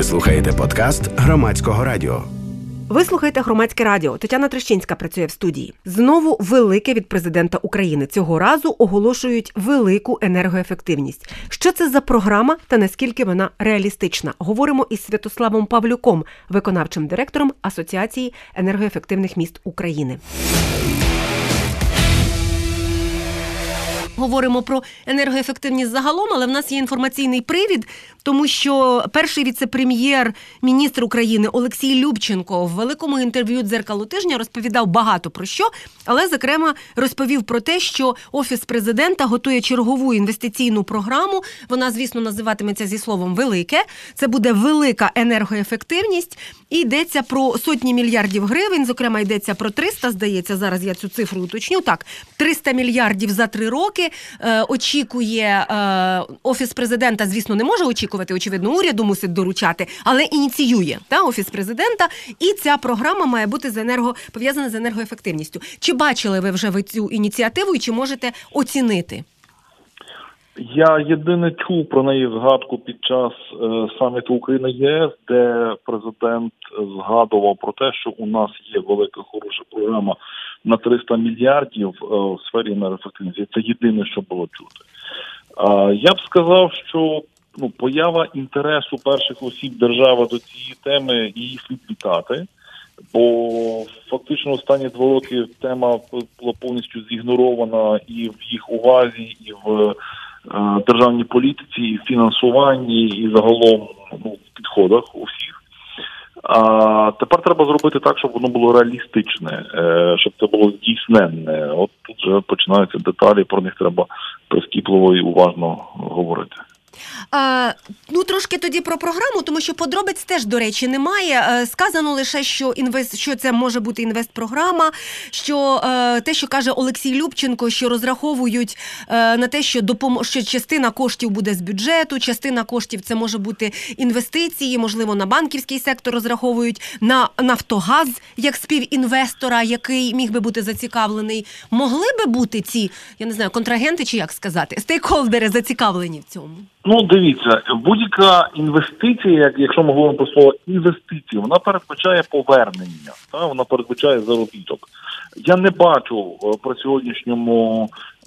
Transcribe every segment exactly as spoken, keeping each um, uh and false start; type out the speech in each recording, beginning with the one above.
Ви слухаєте подкаст Громадського радіо. Ви слухаєте Громадське радіо. Тетяна Трещинська працює в студії. Знову велике від президента України. Цього разу оголошують велику енергоефективність. Що це за програма та наскільки вона реалістична? Говоримо із Святославом Павлюком, виконавчим директором Асоціації енергоефективних міст України. Говоримо про енергоефективність загалом, але в нас є інформаційний привід, тому що перший віце-прем'єр-міністр України Олексій Любченко в великому інтерв'ю «Дзеркало тижня» розповідав багато про що, але, зокрема, розповів про те, що Офіс президента готує чергову інвестиційну програму. Вона, звісно, називатиметься зі словом «велике». Це буде велика енергоефективність. І йдеться про сотні мільярдів гривень, зокрема, йдеться про триста, здається, зараз я цю цифру уточню. Так, триста мільярдів за три роки. Е, очікує е, Офіс президента, звісно, не може очікувати, очевидно, уряду мусить доручати, але ініціює та, Офіс президента, і ця програма має бути з енерго, пов'язана з енергоефективністю. Чи бачили ви вже ви цю ініціативу і чи можете оцінити? Я єдине чув про неї згадку під час е, саміту Україна-ЄС, де президент згадував про те, що у нас є велика хороша програма на триста мільярдів е, в сфері енергоефективності. Це єдине, що було чути. Е, я б сказав, що ну, поява інтересу перших осіб держави до цієї теми, її слід вітати, бо фактично останні два роки тема була повністю зігнорована і в їх увазі, і в державній політиці, і в фінансуванні, і загалом ну, в підходах у всіх. А тепер треба зробити так, щоб воно було реалістичне, щоб це було здійсненне. От тут вже починаються деталі, про них треба прискіпливо і уважно говорити. А, ну, трошки тоді про програму, тому що подробиць теж, до речі, немає. Сказано лише, що, інвест, що це може бути інвестпрограма, що е, те, що каже Олексій Любченко, що розраховують е, на те, що, допом... що частина коштів буде з бюджету, частина коштів це може бути інвестиції, можливо, на банківський сектор розраховують, на Нафтогаз як співінвестора, який міг би бути зацікавлений. Могли би бути ці, я не знаю, контрагенти, чи як сказати, стейкхолдери зацікавлені в цьому? Ну, дивіться, будь-яка інвестиція, якщо ми говоримо про слово інвестиції, вона передбачає повернення, та? Вона передбачає заробіток. Я не бачу при сьогоднішньому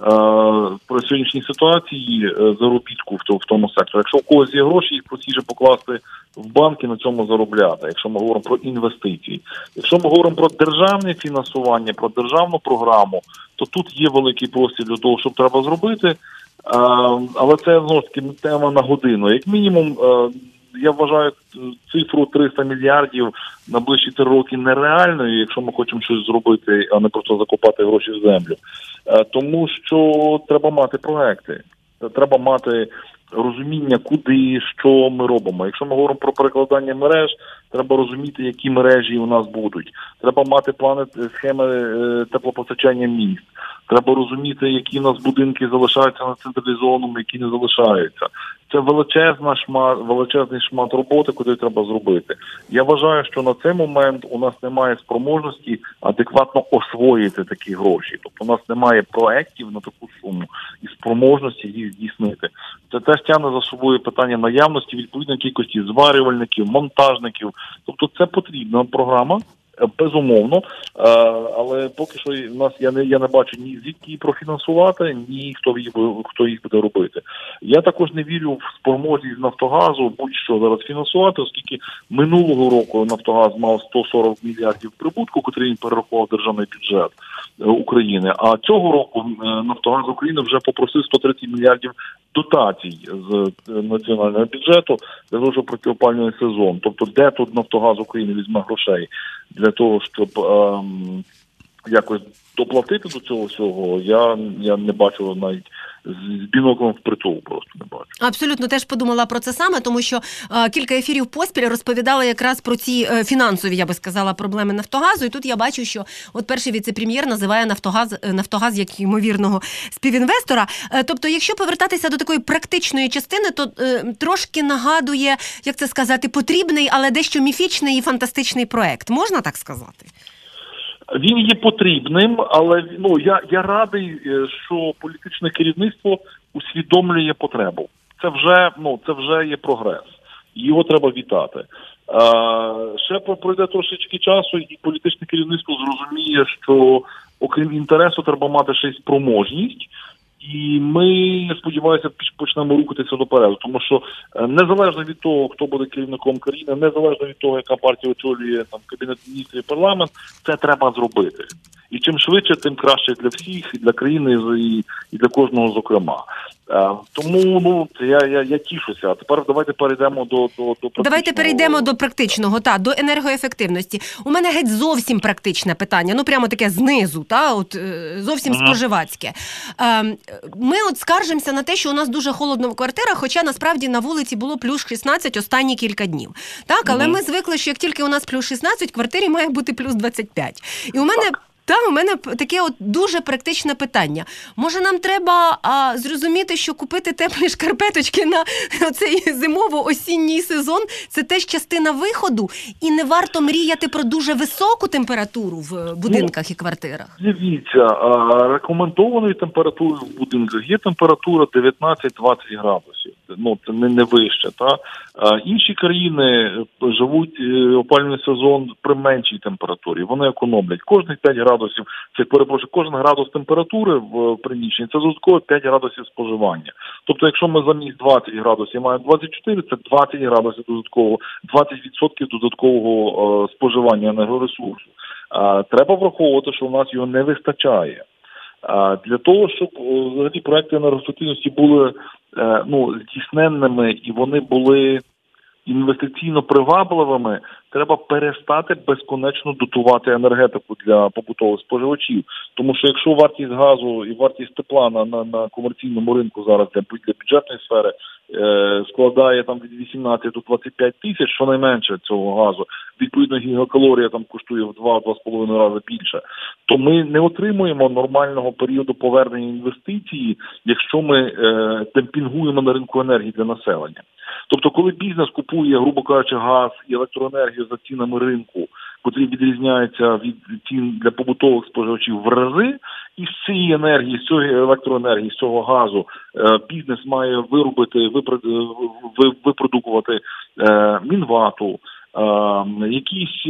при сьогоднішній ситуації заробітку в тому секторі. Якщо у когось є гроші, їх простіше покласти в банк і на цьому заробляти, якщо ми говоримо про інвестиції. Якщо ми говоримо про державне фінансування, про державну програму, то тут є великий простір для того, що треба зробити. Uh, але це, знову ж таки, тема на годину. Як мінімум, uh, я вважаю цифру триста мільярдів на ближчі три роки нереальною, якщо ми хочемо щось зробити, а не просто закопати гроші в землю. Uh, тому що треба мати проекти, треба мати розуміння, куди, що ми робимо. Якщо ми говоримо про перекладання мереж, треба розуміти, які мережі у нас будуть. Треба мати плани, схеми теплопостачання міст. Треба розуміти, які у нас будинки залишаються на централізованому, які не залишаються. Це величезна шмат, величезний шмат роботи, куди треба зробити. Я вважаю, що на цей момент у нас немає спроможності адекватно освоїти такі гроші. Тобто у нас немає проєктів на таку суму і спроможності їх здійснити. Це теж тягне за собою питання наявності відповідної кількості зварювальників, монтажників. Тобто це потрібна програма. Безумовно, але поки що в нас я не я не бачу ні звідки її профінансувати, ні хто їх хто їх буде робити. Я також не вірю в спроможність Нафтогазу будь-що зараз фінансувати, оскільки минулого року Нафтогаз мав сто сорок мільярдів прибутку, котрий він перерахував державний бюджет України. А цього року Нафтогаз України вже попросив сто тридцять мільярдів дотацій з національного бюджету для того, щоб пройти опалювальний сезон. Тобто, де тут Нафтогаз України візьме грошей для того, щоб ем, якось доплатити до цього всього, я, я не бачу навіть з біноклем впритул, просто не бачу. Абсолютно теж подумала про це саме, тому що е, кілька ефірів поспіль розповідали якраз про ці е, фінансові, я би сказала, проблеми Нафтогазу. І тут я бачу, що от перший віце-прем'єр називає Нафтогаз, Нафтогаз як ймовірного співінвестора. Е, тобто, якщо повертатися до такої практичної частини, то е, трошки нагадує, як це сказати, потрібний, але дещо міфічний і фантастичний проект. Можна так сказати? Він є потрібним, але ну я, я радий, що політичне керівництво усвідомлює потребу. Це вже, ну, це вже є прогрес. його треба вітати. Е, ще пройде трошечки часу, і політичне керівництво зрозуміє, що окрім інтересу треба мати ще й спроможність. І ми, сподіваюся, почнемо рухатися допереду, тому що незалежно від того, хто буде керівником країни, незалежно від того, яка партія очолює там Кабінет міністрів і парламент, це треба зробити. І чим швидше, тим краще для всіх, і для країни, і, і для кожного зокрема. Тому ну я, я, я тішуся. А тепер давайте перейдемо до, до, до практичного. Давайте перейдемо до практичного, та, до енергоефективності. У мене геть зовсім практичне питання, ну прямо таке знизу, та, от зовсім ага. споживацьке. Ми от скаржимося на те, що у нас дуже холодно в квартирах, хоча насправді на вулиці було плюс шістнадцять останні кілька днів. Так, але ага. ми звикли, що як тільки у нас плюс шістнадцять, в квартирі має бути плюс двадцять п'ять. І у мене так. Та, у мене таке от дуже практичне питання. Може, нам треба а, зрозуміти, що купити теплі шкарпеточки на цей зимово-осінній сезон – це теж частина виходу, і не варто мріяти про дуже високу температуру в будинках ну, і квартирах? Дивіться, рекомендованою температурою в будинках є температура дев'ятнадцять-двадцять градусів. Ну, це не, не вище. Та? А, інші країни живуть опалювальний сезон при меншій температурі. Вони економлять. Кожних п'ять градусів, це, перепрошую, кожен градус температури в приміщенні, це додатково п'ять градусів споживання. Тобто, якщо ми замість двадцять градусів маємо двадцять чотири, це двадцять градусів додаткового, двадцять відсотків додаткового е, споживання енергоресурсу. Е, треба враховувати, що в нас його не вистачає. Е, для того, щоб взагалі проекти енергоефективності були е, ну, здійсненними і вони були інвестиційно привабливими, треба перестати безконечно дотувати енергетику для побутових споживачів. Тому що якщо вартість газу і вартість тепла на, на, на комерційному ринку зараз для, для бюджетної сфери е, складає там від вісімнадцять до двадцяти п'яти тисяч, щонайменше цього газу, відповідно гігакалорія там коштує в два-два з половиною рази більше, то ми не отримуємо нормального періоду повернення інвестицій, якщо ми е, демпінгуємо на ринку енергії для населення. Тобто, коли бізнес купує, грубо кажучи, газ і електроенергію за цінами ринку, котрі відрізняються від цін для побутових споживачів в рази, і з цієї енергії, з цієї електроенергії, з цього газу бізнес має виробити, випродукувати мінвату, якісь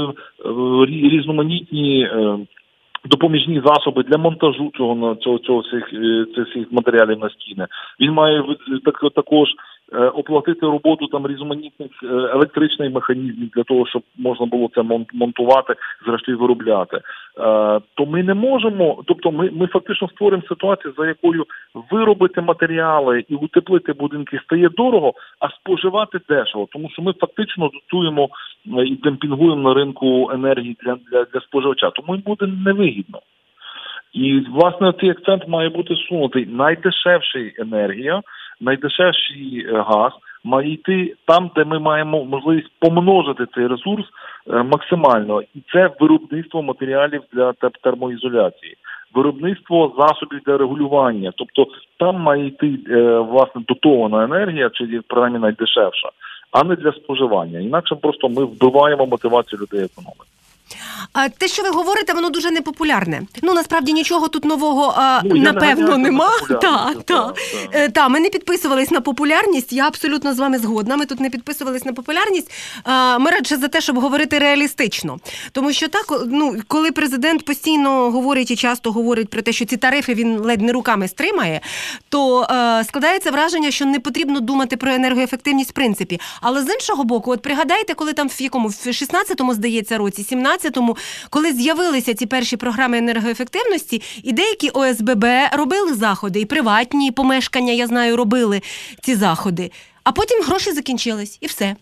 різноманітні допоміжні засоби для монтажу цього цього, цього цих, цих матеріалів на стіни. Він має так, також оплатити роботу там різноманітних електричних механізмів для того, щоб можна було це монтувати, зрештою виробляти. То ми не можемо, тобто ми, ми фактично створимо ситуацію, за якою виробити матеріали і утеплити будинки стає дорого, а споживати дешево, тому що ми фактично дотуємо і демпінгуємо на ринку енергії для, для, для споживача, тому їм буде невигідно. І, власне, цей акцент має бути сунутий. Найдешевша енергія, найдешевший газ має йти там, де ми маємо можливість помножити цей ресурс максимально. І це виробництво матеріалів для термоізоляції, виробництво засобів для регулювання. Тобто там має йти, власне, дотована енергія, чи принаймні найдешевша, а не для споживання. Інакше просто ми вбиваємо мотивацію людей економити. А те, що ви говорите, воно дуже непопулярне. Ну, насправді, нічого тут нового, а, ну, напевно, не нема. Так, так. Та. Та. Та, ми не підписувались на популярність, я абсолютно з вами згодна, ми тут не підписувались на популярність. А, ми радше за те, щоб говорити реалістично. Тому що так, ну, коли президент постійно говорить і часто говорить про те, що ці тарифи він ледь не руками стримає, то а, складається враження, що не потрібно думати про енергоефективність в принципі. Але з іншого боку, от пригадайте, коли там в якому, в шістнадцятому, здається, році, сімнадцятому, коли з'явилися ці перші програми енергоефективності, і деякі О С Б Б робили заходи, і приватні помешкання, я знаю, робили ці заходи. А потім гроші закінчились, і все.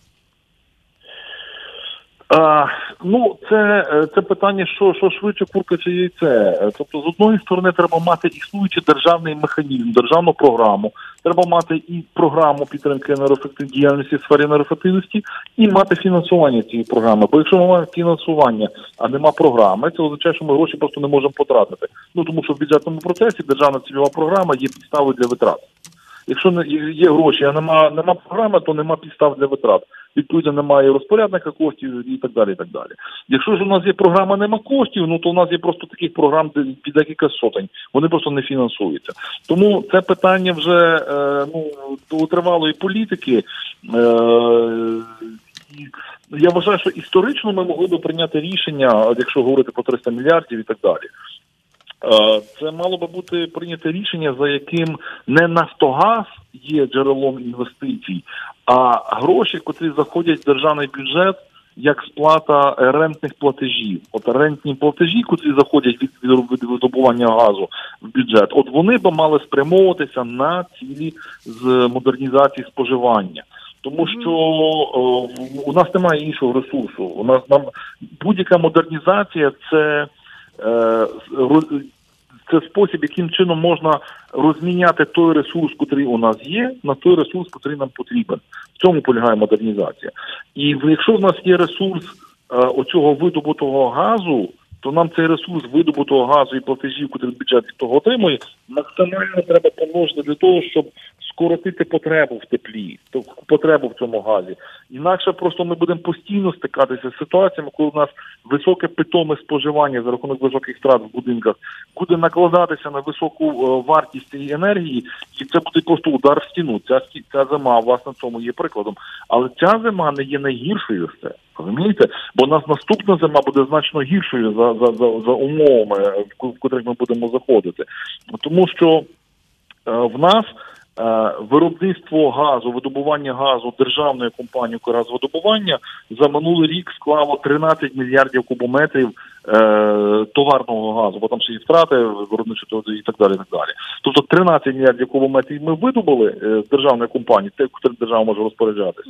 А, ну, це, це питання, що, що швидше курка чи яйце. Тобто, з одної сторони, треба мати існуючий державний механізм, державну програму, треба мати і програму підтримки енергоефективної діяльності в сфері енергоефективності, і мати фінансування цієї програми. Бо якщо ми маємо фінансування, а нема програми, це означає, що ми гроші просто не можемо потратити. Ну, тому що в бюджетному процесі державна цільова програма є підставою для витрат. Якщо не є гроші, а нема, нема програми, то нема підстав для витрат. Відповідно, немає розпорядника коштів і так далі, і так далі. Якщо ж у нас є програма, нема коштів, ну то у нас є просто таких програм під декілька сотень. Вони просто не фінансуються. Тому це питання вже е, ну, до тривалої політики. Е, Я вважаю, що історично ми могли би прийняти рішення, якщо говорити про триста мільярдів і так далі. Це мало би бути прийняте рішення, за яким не Нафтогаз є джерелом інвестицій, а гроші, котрі заходять в державний бюджет, як сплата рентних платежів. От рентні платежі, котрі заходять від, від видобування газу в бюджет, от вони би мали спрямовуватися на цілі з модернізації споживання. Тому що о, у нас немає іншого ресурсу. У нас нам будь-яка модернізація це, е, це спосіб, яким чином можна розміняти той ресурс, який у нас є, на той ресурс, який нам потрібен. В цьому полягає модернізація. І якщо в нас є ресурс е, оцього видобутого газу, то нам цей ресурс видобутого газу і платежів, який бюджет від того отримує, максимально треба помножити для того, щоб скоротити потребу в теплі, потребу в цьому газі. Інакше просто ми будемо постійно стикатися з ситуаціями, коли у нас високе питоме споживання за рахунок високих втрат в будинках буде накладатися на високу вартість цієї енергії, і це буде просто удар в стіну. Ця, ця зима, власне, в цьому є прикладом. Але ця зима не є найгіршою з це. Розумієте? Бо у нас наступна зима буде значно гіршою за, за, за, за умовами, в, в котрих ми будемо заходити. Тому що е, в нас виробництво газу, видобування газу державною компанією «Укргазвидобування» за минулий рік склало тринадцять мільярдів кубометрів е, товарного газу, бо там ще і втрати виробничого і так далі, і так далі. Тобто тринадцять мільярдів кубометрів ми видобули е, з державної компанії, те, котрим держава може розпоряджатися,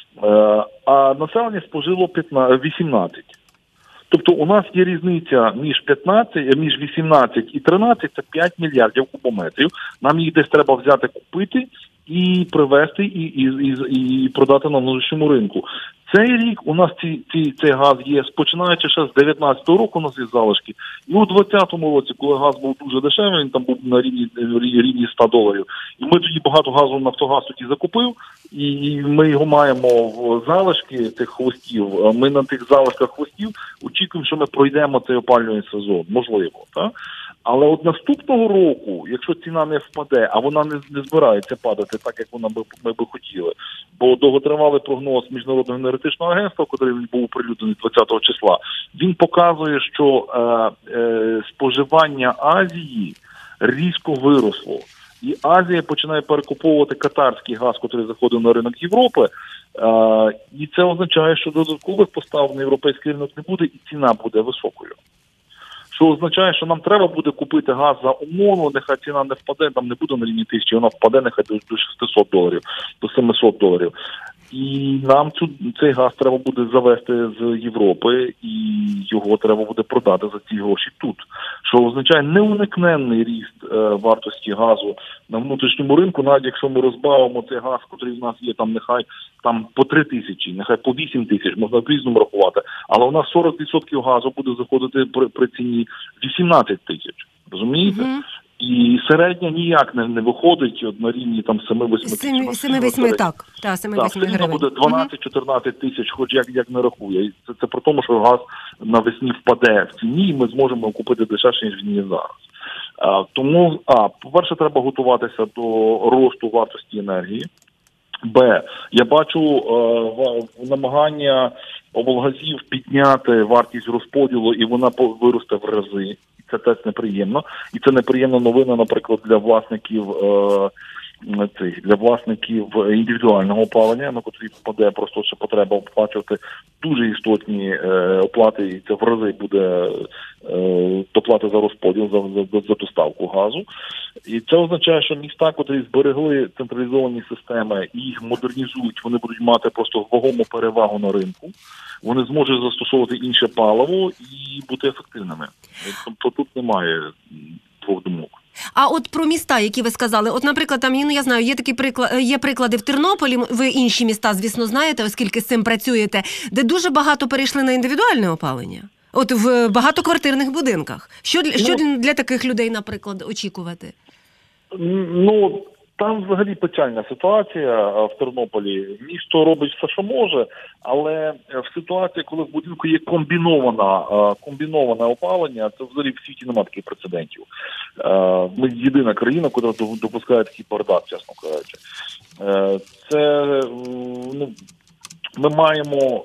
е, а населення спожило вісімнадцять. Тобто у нас є різниця між п'ятнадцять, між вісімнадцять і тринадцять, це п'ять мільярдів кубометрів. Нам їх десь треба взяти, купити і привезти, і, і, і, і продати на внутрішньому ринку. Цей рік у нас ці, ці, цей газ є, починаючи ще з дев'ятнадцятого року у нас є залишки. І у двадцятому році, коли газ був дуже дешевий, він там був на рівні, рівні сто доларів. І ми тоді багато газу Нафтогаз тоді закупив, і ми його маємо в залишки тих хвостів. Ми на тих залишках хвостів очікуємо, що ми пройдемо цей опалювальний сезон. Можливо, так? Але от наступного року, якщо ціна не впаде, а вона не, не збирається падати так, як вона би, ми би хотіли, бо довготривалий прогноз Міжнародного енергетичного агентства, який був оприлюднений двадцятого числа, він показує, що е, е, споживання Азії різко виросло. І Азія починає перекуповувати катарський газ, який заходив на ринок Європи, е, і це означає, що додаткових постав на європейський ринок не буде, і ціна буде високою. Що означає, що нам треба буде купити газ за умовно, нехай ціна не впаде, там не буде на рівні тисячі, вона впаде нехай до шістсот доларів, до сімсот доларів. І нам цю, цей газ треба буде завести з Європи, і його треба буде продати за ці гроші тут. Що означає неуникненний ріст е, вартості газу на внутрішньому ринку, навіть якщо ми розбавимо цей газ, який в нас є, там нехай там по три тисячі, нехай по вісім тисяч, можна по-різному рахувати, але у нас сорок відсотків газу буде заходити при, при ціні вісімнадцять тисяч. Розумієте? Mm-hmm. І середня ніяк не, не виходить от, на рівні там семи-восьми тисяч. семи-восьми, так. Так, семи-восьми гривень. буде дванадцять-чотирнадцять тисяч, хоч як, як не рахує. І це, це про тому, що газ навесні впаде в ціні, і ми зможемо купити дешевше, ніж він є зараз. А, тому, а, по-перше, треба готуватися до росту вартості енергії. Б. Я бачу е, намагання облгазів підняти вартість розподілу, і вона виросте в рази. Це теж неприємно. І це неприємна новина, наприклад, для власників е, цих, для власників індивідуального опалення, на котрі впаде просто ще потреба оплачувати дуже істотні е, оплати, і це в рази буде е, доплата за розподіл, за, за, за доставку газу. І це означає, що міста, котрі зберегли централізовані системи і їх модернізують, вони будуть мати просто вагому перевагу на ринку. Вони зможуть застосовувати інше паливо і бути ефективними. Тобто тут немає двох думок. А от про міста, які ви сказали, от, наприклад, там, ну, я знаю, є такі приклад, є приклади в Тернополі, ви інші міста, звісно, знаєте, оскільки з цим працюєте, де дуже багато перейшли на індивідуальне опалення. От в багатоквартирних будинках. Що, що ну, для таких людей, наприклад, очікувати? Ну, Там взагалі печальна ситуація в Тернополі. Місто робить все, що може, але в ситуації, коли в будинку є комбінована, комбіноване опалення, це взагалі в світі немає таких прецедентів. Ми єдина країна, яка допускає такий бардак, чесно кажучи. Це, ну, ми маємо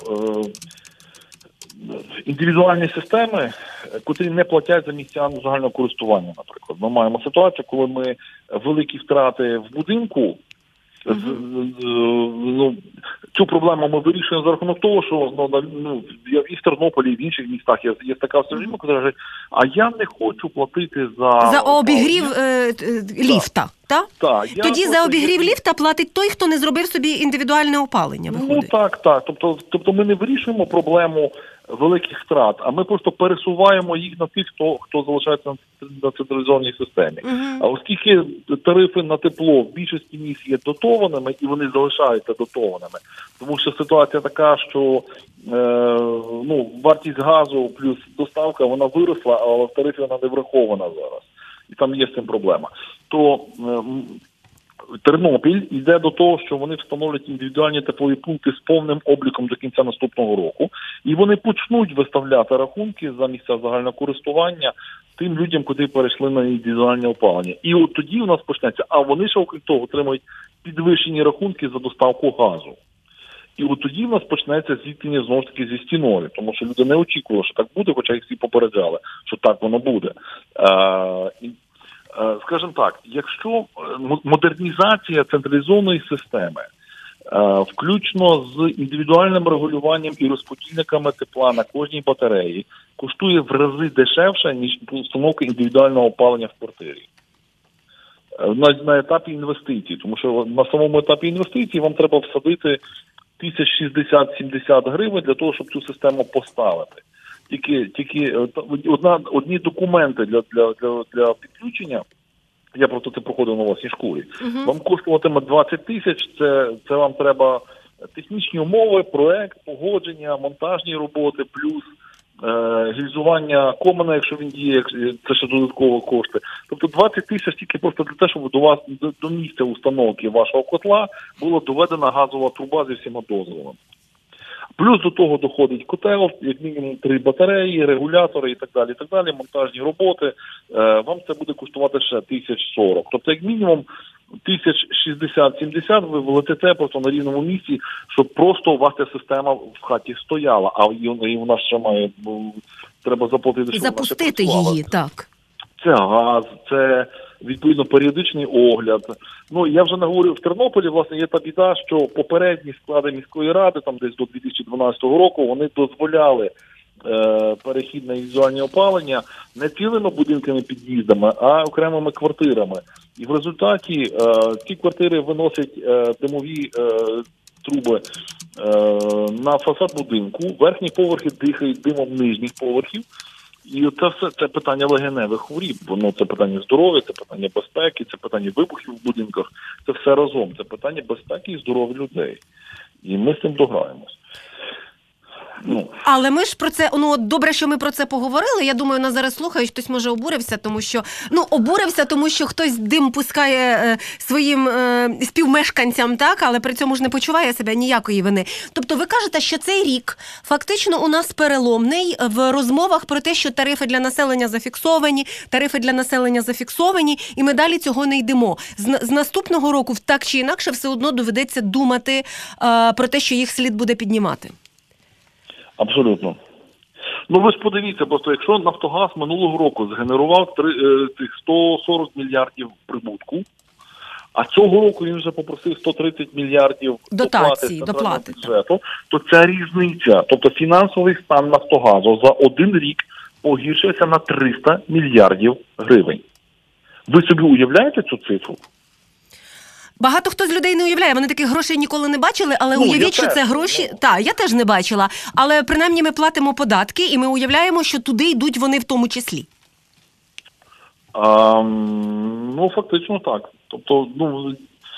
індивідуальні системи, котрі не платять за місця загального користування, наприклад. Ми маємо ситуацію, коли ми великі втрати в будинку, uh-huh. ну, цю проблему ми вирішуємо за рахунок того, що ну, ну, і в Тернополі, і в інших містах є, є така стежина, яка каже, а я не хочу платити за... За обігрів е, ліфта, так? Та, Тоді за обігрів я... ліфта платить той, хто не зробив собі індивідуальне опалення, виходить. Ну так, так. Тобто, тобто ми не вирішуємо проблему великих втрат, а ми просто пересуваємо їх на тих, хто, хто залишається на централізованій системі. Uh-huh. А оскільки тарифи на тепло в більшості міст є дотованими, і вони залишаються дотованими, тому що ситуація така, що е, ну, вартість газу плюс доставка, вона виросла, але в тарифі вона не врахована зараз. І там є з цим проблема. То е, Тернопіль йде до того, що вони встановлять індивідуальні теплові пункти з повним обліком до кінця наступного року, і вони почнуть виставляти рахунки за місця загального користування тим людям, куди перейшли на індивідуальне опалення. І от тоді у нас почнеться, а вони ще, окрім того, отримують підвищені рахунки за доставку газу. І от тоді в нас почнеться зіткнення, знову ж таки, зі стіною, тому що люди не очікували, що так буде, хоча їх всі попереджали, що так воно буде. Е, і Скажімо так, якщо модернізація централізованої системи, включно з індивідуальним регулюванням і розподільниками тепла на кожній батареї, коштує в рази дешевше, ніж установка індивідуального опалення в квартирі. На, на етапі інвестицій, тому що на самому етапі інвестицій вам треба всадити тисяч шістдесят-сімдесят гривень для того, щоб цю систему поставити. Тільки, тільки одна, одні документи для, для, для, для підключення, я просто це проходив на власній школі, uh-huh. вам коштуватиме двадцять тисяч, це, це вам треба технічні умови, проект, погодження, монтажні роботи, плюс е, гільзування комина, якщо він діє, це ще додатково кошти. Тобто двадцять тисяч тільки просто для того, щоб до вас, до, до місця установки вашого котла була доведена газова труба зі всіма дозволами. Плюс до того доходить котел, як мінімум три батареї, регулятори і так далі, і так далі, монтажні роботи. Е, вам це буде коштувати ще тисяч сорок. Тобто, як мінімум, тисяч шістдесят-сімдесят ви влетите просто на рівному місці, щоб просто у вас ця система в хаті стояла, а і вона ще має, треба заплатити, щоб запустити її, так. Це газ, це, відповідно, періодичний огляд. Ну, я вже не говорю, в Тернополі, власне, є та біда, що попередні склади міської ради, там десь до дві тисячі дванадцятого року, вони дозволяли е, перехід на індивідуальне опалення не цілими будинками, під'їздами, а окремими квартирами. І в результаті е, ці квартири виносять е, димові е, труби е, на фасад будинку, верхні поверхи дихають димом нижніх поверхів. І це все це питання легеневих хворіб, воно це питання здоров'я, це питання безпеки, це питання вибухів в будинках, це все разом, це питання безпеки і здоров'я людей. І ми з цим дограємось. Ну. Але ми ж про це, ну, добре, що ми про це поговорили. Я думаю, нас зараз слухають, хтось може обурився, тому що, ну, обурився, тому що хтось дим пускає е, своїм е, співмешканцям, так, але при цьому ж не почуває себе ніякої вини. Тобто ви кажете, що цей рік фактично у нас переломний в розмовах про те, що тарифи для населення зафіксовані, тарифи для населення зафіксовані, і ми далі цього не йдемо. З, з наступного року так чи інакше все одно доведеться думати е, про те, що їх слід буде піднімати. Абсолютно. Ну ви ж подивіться, просто якщо Нафтогаз минулого року згенерував сто сорок мільярдів прибутку, а цього року він вже попросив сто тридцять мільярдів дотації, доплати бюджету, то ця різниця, тобто фінансовий стан Нафтогазу за один рік погіршився на триста мільярдів гривень. Ви собі уявляєте цю цифру? Багато хто з людей не уявляє, вони таких грошей ніколи не бачили, але ну, уявіть, що це гроші... Ну. Так, я теж не бачила, але принаймні ми платимо податки і ми уявляємо, що туди йдуть вони в тому числі. А, ну, фактично так. Тобто, ну,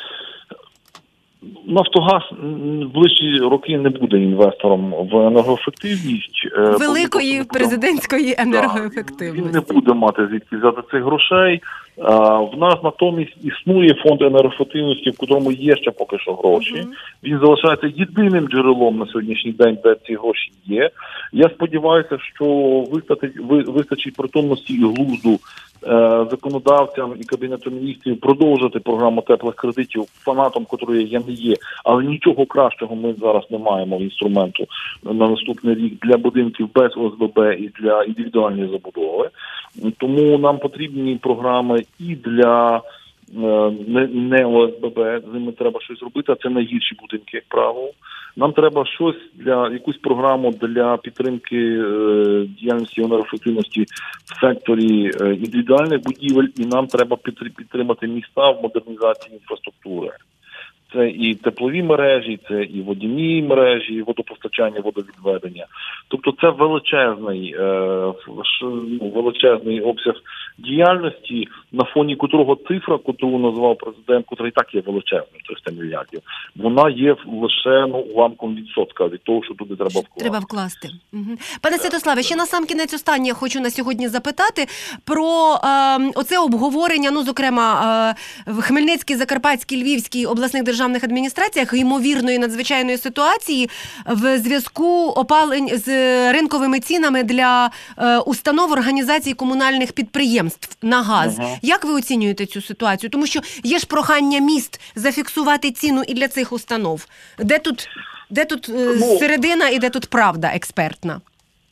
Нафтогаз в ближчі роки не буде інвестором в енергоефективність. Великої президентської енергоефективності. Він не буде мати звідки взяти цих грошей. В нас натомість існує фонд енергоефективності, в котрому є ще поки що гроші. Uh-huh. Він залишається єдиним джерелом на сьогоднішній день, де ці гроші є. Я сподіваюся, що вистачить, вистачить притомності і глузду законодавцям і Кабінету міністрів продовжити програму теплих кредитів, фанатом котрої я не є, але нічого кращого ми зараз не маємо інструменту на наступний рік для будинків без О С Б Б і для індивідуальної забудови. Тому нам потрібні програми і для не, не О С Б Б, з ними треба щось робити, а це найгірші будинки, як правило. Нам треба щось для, якусь програму для підтримки е, діяльності енергоефективності в секторі е, індивідуальних будівель, і нам треба підтримати міста в модернізації інфраструктури. Це і теплові мережі, це і водяні мережі, і водопостачання, водовідведення. Тобто це величезний, е, величезний обсяг діяльності, на фоні котрого цифра, котру назвав президент, котра і так є величезним, триста мільярдів, вона є лише ну, уламком відсотка від того, що туди треба вкласти. Треба вкласти. Угу. Пане Святославе, ще на сам кінець останнє я хочу на сьогодні запитати про е, оце обговорення, ну, зокрема, е, в Хмельницькій, Закарпатській, Львівській обласних державних адміністраціях ймовірної надзвичайної ситуації в зв'язку опалень з ринковими цінами для е, установ, організацій комунальних підприємств на газ. Ага. Як ви оцінюєте цю ситуацію? Тому що є ж прохання міст зафіксувати ціну і для цих установ. Де тут, де тут е, ну, середина і де тут правда експертна?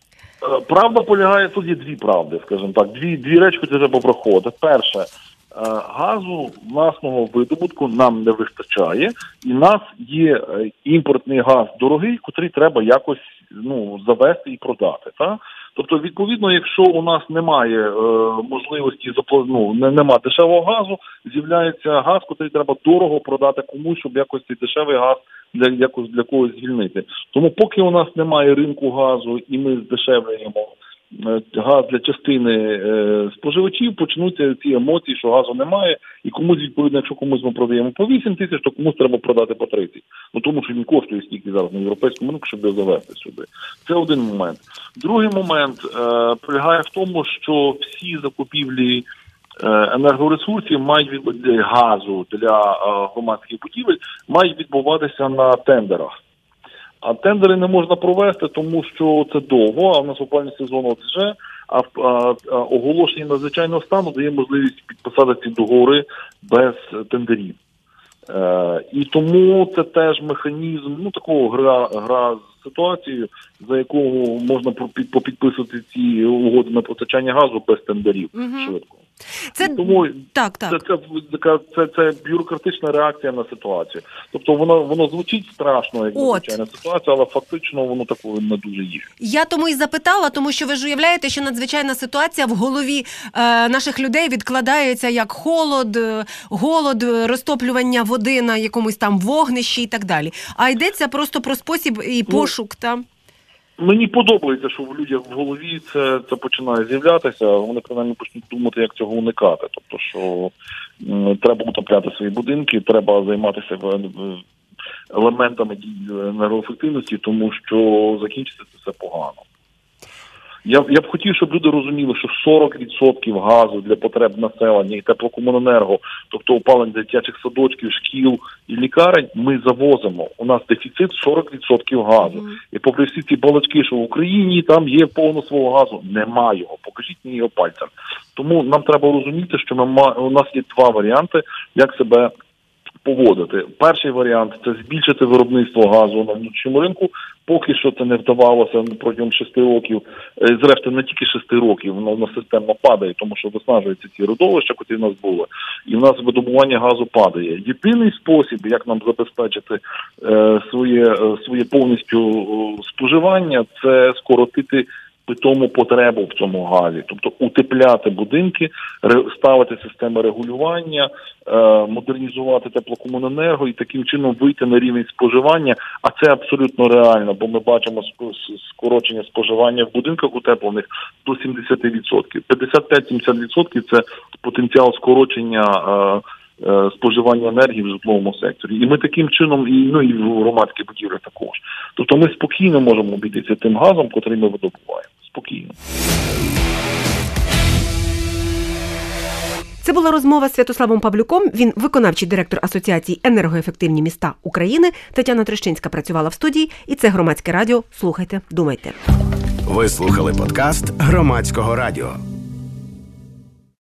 Правда полягає, тут є дві правди, скажімо так. Дві, дві речі, які треба проходити. Перше, газу власного видобутку нам не вистачає, і в нас є імпортний газ дорогий, котрий треба якось ну, завести і продати. Та? Тобто, відповідно, якщо у нас немає е, можливості, ну, не, нема дешевого газу, з'являється газ, котрий треба дорого продати комусь, щоб якось цей дешевий газ для, якось, для когось звільнити. Тому поки у нас немає ринку газу і ми здешевлюємо газ для частини е, споживачів, почнуться ці емоції, що газу немає, і комусь, відповідно, якщо комусь ми продаємо по вісім тисяч, то комусь треба продати по тридцять. Ну, тому що він коштує стільки зараз на європейському ринку, щоб його завести сюди. Це один момент. Другий момент е, полягає в тому, що всі закупівлі е, енергоресурсів мають від газу для е, громадських будівель мають відбуватися на тендерах. А тендери не можна провести, тому що це довго, а в нас опалювальний сезон от вже, а, а, а оголошення надзвичайного стану дає можливість підписати ці договори без тендерів. Е, і тому це теж механізм, ну, такого гра, гра з ситуацією, за якого можна попідписувати ці угоди на постачання газу без тендерів угу. швидко. Це... Тому так, так. Це, це, це, це бюрократична реакція на ситуацію. Тобто воно, воно звучить страшно, як надзвичайна ситуація, але фактично воно такого не дуже є. Я тому і запитала, тому що ви ж уявляєте, що надзвичайна ситуація в голові е, наших людей відкладається як холод, голод, розтоплювання води на якомусь там вогнищі і так далі. А йдеться просто про спосіб і пошук ну, там. Мені подобається, що в людях в голові це, це починає з'являтися, вони принаймні почнуть думати, як цього уникати. Тобто, що м, треба утепляти свої будинки, треба займатися елементами енергоефективності, тому що закінчиться це все погано. Я, я б хотів, щоб люди розуміли, що сорок відсотків газу для потреб населення і теплокомуненерго, тобто опалення дитячих садочків, шкіл і лікарень, ми завозимо. У нас дефіцит сорок відсотків газу. Mm. І попри всі ці балачки, що в Україні там є повно свого газу, нема його. Покажіть мені його пальцем. Тому нам треба розуміти, що ми, у нас є два варіанти, як себе поводити. Перший варіант – це збільшити виробництво газу на внутрішньому ринку. Поки що це не вдавалося протягом шести років. Зрештою, не тільки шести років, воно, воно системно падає, тому що виснажуються ці родовища, які в нас були. І в нас видобування газу падає. Єдиний спосіб, як нам забезпечити е, своє, е, своє повністю е, споживання, це скоротити питому потребу в цьому газі. Тобто утепляти будинки, ставити системи регулювання, модернізувати теплокомуненерго і таким чином вийти на рівень споживання, а це абсолютно реально, бо ми бачимо скорочення споживання в будинках утеплених до сімдесят відсотків. п'ятдесят п'ять - сімдесят відсотків це потенціал скорочення споживання енергії в житловому секторі. І ми таким чином, і, ну і в громадській будівлі також. Тобто ми спокійно можемо обійтися тим газом, котрий ми видобуваємо. Спокійно. Це була розмова з Святославом Павлюком. Він виконавчий директор Асоціації «Енергоефективні міста України». Тетяна Трещинська працювала в студії. І це Громадське радіо. Слухайте, думайте. Ви слухали подкаст Громадського радіо.